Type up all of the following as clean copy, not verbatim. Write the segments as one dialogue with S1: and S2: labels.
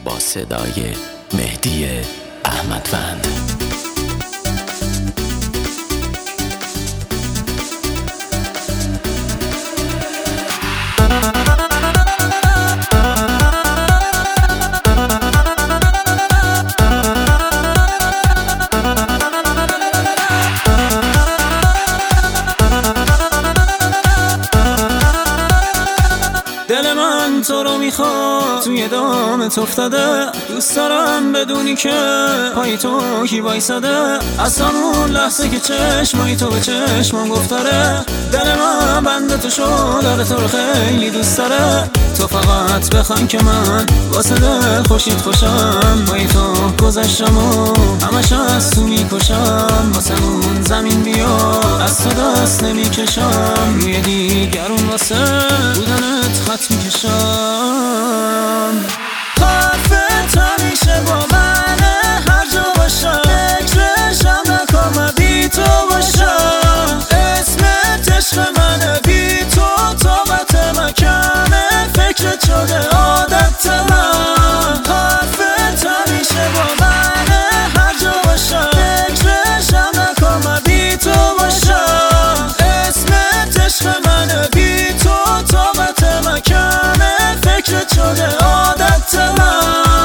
S1: با صدای مهدی احمدوند.
S2: دل من تو رو میخواد، توی دامت افتاده. دوست دارم بدونی که پای تو کی وایساده. از همون لحظه که چشمای تو به چشمم گفتاره، دل من بنده تو شد، داره تو رو خیلی دوست داره. تو فقط بخوان که من واسه دل خوشید خوشم، پای تو گذشتم و همش از تو میکشم. واسه اون زمین بیا از تو دست نمیکشم، روی دیگرون واسه بودنت خط میکشم. حرفت همیشه با منه، هر جا باشم فکرشم نکنم من بی تو باشم. اسمت عشق منه، بی تو طاقت من کمه، فکرت شده عادت من. حرفت همیشه با منه، هر جا باشم فکرشم نکنم من بی تو باشم. اسمت عشق منه، بی تو طاقت من کمه، فکرت شده عادت من.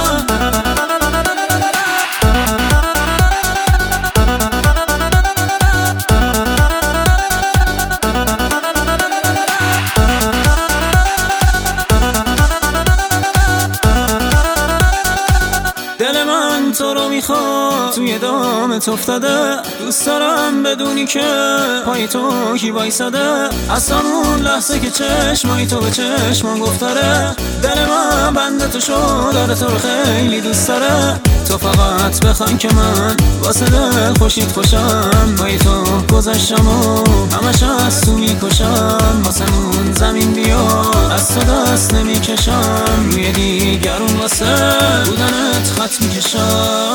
S2: دل من تو رو میخواد، توی دامت افتاده. دوست دارم بدونی که پای تو کی وایساده. از همون لحظه که چشمای تو به چشمم گفتاره، دل من بنده تو شد، داره تو رو خیلی دوست داره. تو فقط بخوان که من واسه دل خوشید خوشم، پای تو گذشتم و همش از تو میکشم. واسه اون زمین بیا از تو دست نمیکشم، روی دیگرون واسه بودنت خط میکشم.